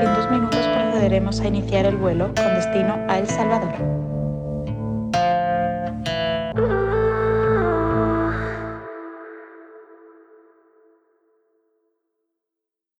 En 2 minutos procederemos a iniciar el vuelo con destino a El Salvador.